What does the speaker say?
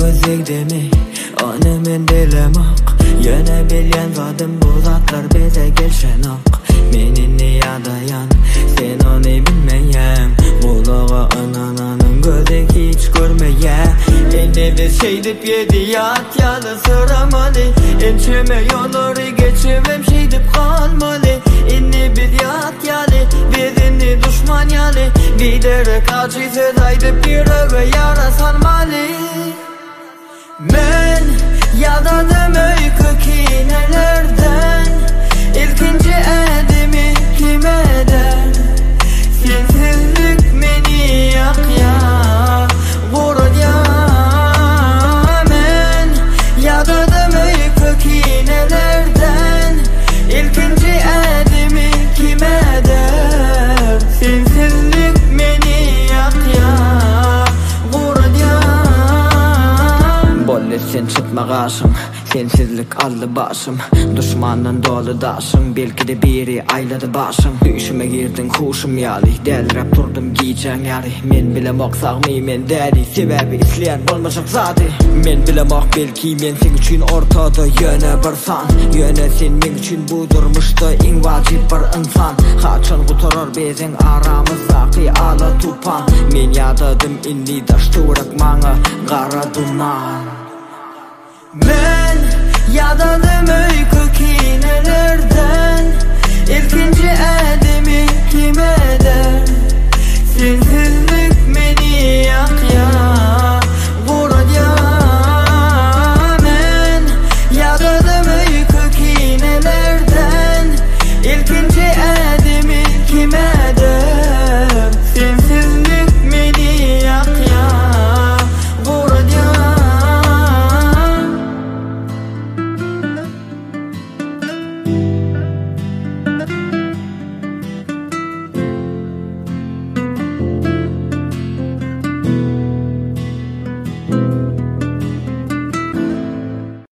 gözükdemi onu men bilemek. Yöne bilyen zadım bu zatlar bize gelşenak. Menin niyadayan sen onu bilmeyen. Kulağa anananın gözü hiç görmeye. Eni biz şeydip yedi yat yalı sıramalı. Ençeme yolları geçirmem şeydip kalmalı. Eni biz yat yalı bizini düşman yalı. Giderek acı söz aydıp bir öve yara sarmalı. Men yadadım öykü kinelerden. İlkinci edimi kim eder? Sensizlik beni yak ya, vurur ya. Men yadadım öykü kinelerden. İlkinci edimi kim eder? Sensizlik beni yak ya, vurur ya. Bolle sen çıkma karşım, sensizlik aldı başım. Düşmanın dolu daşım, belki de biri ayladı başım. Düşüme girdin kuşum yali, delirip durdum giyeceğin yari. Men bilemek sağmı men deli, sebebi isleyen olmayacak zati. Men bilemek belki men sen için ortada yöne bir san. Yöne sen men için budurmuştu en vacip bir insan. Kaçın kuturar bezin aramızdaki ala tupan. Men yadadım inni daşturak mana kara duman. Men yadadım öykü kinelerden. İlkinci edimi kim eder? Sensizlik beni